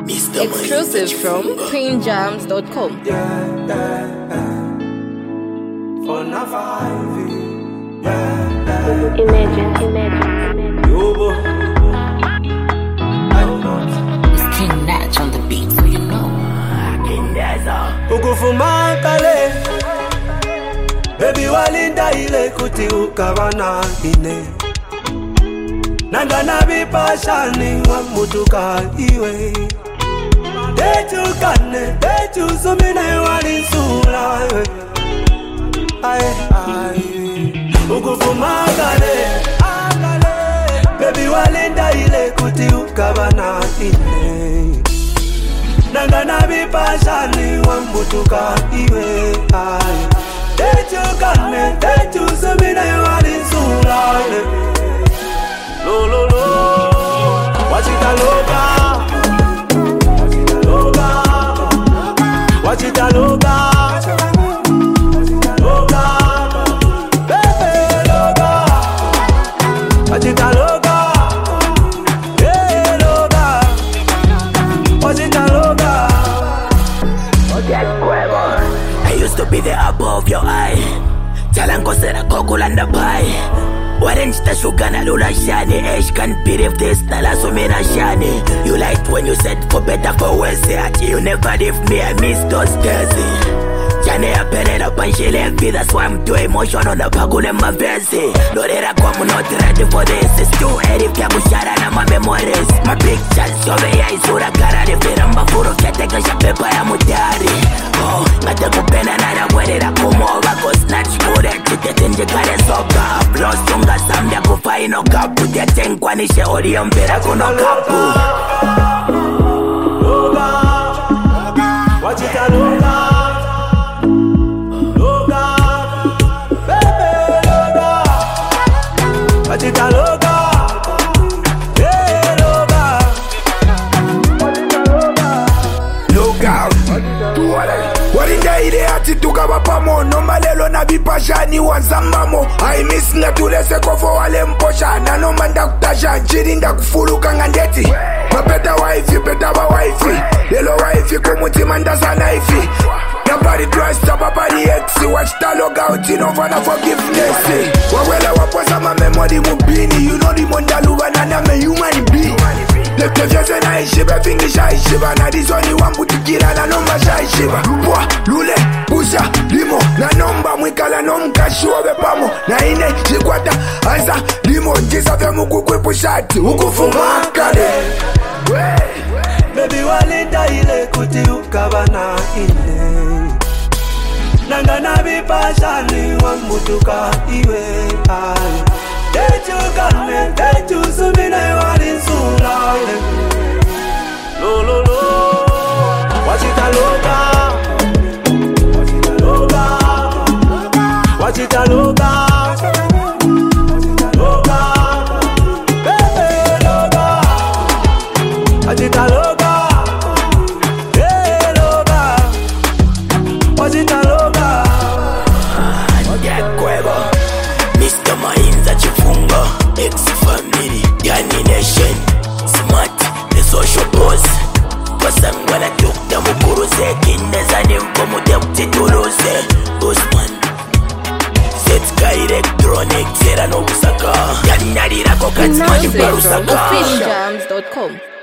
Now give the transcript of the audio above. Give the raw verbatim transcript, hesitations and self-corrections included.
Exclusive from queen jams dot com. Yeah, yeah, yeah. For now, five, yeah, yeah. Imagine, imagine, Yo, bo. I not. It's King Natch on the beat, so you know. King Nazar. Ukufuma kale. Baby walinda ile kuti ukabana ine. Nanga nabipashani wa mutuka iwe. Deju kane, deju sumine walisula. Aye, aye. Ukufuma kale. Baby walinda ile kuti ukabana ine. Nanga nabipashani wa mutuka iwe. Aye. Deju kane, deju sumine walisula. Lo lo lo, wachita loga, loga, wachita loga, loga, baby loga, wachita loga, yeah loga, wachita loga. I used to be the apple of your eye. Talango sera kokulanda pie. Orange ta sugar na lula shani. Ash can't believe this, nala sumina shani. You liked when you said for better for worse. You never leave me, I miss those days. Jane ya perera panchile V, that's why I'm too emotional na pagule mavezi. Lorera kwa I'm not ready for this. It's too early kya kushara na my memories. My pictures yove ya isura karari. Viramba furo kya teka sha pepa ya mutari. Oh, ngate kupena na na werera kumova. Go snatch kure chite tenje kare soka. Lost unga samya kufa ino kapu. Tia tenkwa nishe ori mbera kuno kapu. Loga, wachita loga. Wachita loga, yeah loga, wachita loga. Loga, warinda ile ati tukaba pamo. Nomba lelo na bipashani wanzambamo. I miss nga tulese kofo wale mposha. Na nomba nda kutasha, njiri nda kufuluka ngandeti. Mapeta waifi, peta ba waifi. Lelo waifi kumuti mandasa naifi. Nobody trust nobody ex. Watch the log out, you know for no forgiveness. Wawela waposa ma memory mubini. You know the monda luva na na me human be. Left of yours and I shiba, finger shy shiba. Na this one you want put kila na number shy shiba. Bwa, lule, pusha, limo. Na number mwikala nomka shuwe pamo. Na ine, shikwata, ansa, limo. Jisa fe muku kwepu shati, ukufuma kade. Baby walinda ile kuti ukabana ine. Nanga nabipashani wa mutuka iwe. Aye. Deju kane, deju sumine walisula. Lo lo lo, wachita loga, loga, wachita loga, loga, baby loga, wachita loga, yeah loga, wachita loga. Mister Mainza Chifunga, ex-family, Yani Nation, Smart, the social boss. Wasangwana tukta mukuruze, kindezani mpomu depti turuze. Usman, Zetka Electronic, Zera no Busaka. Yani narira kokati mani Exclusive from barusaka. queen jams dot com.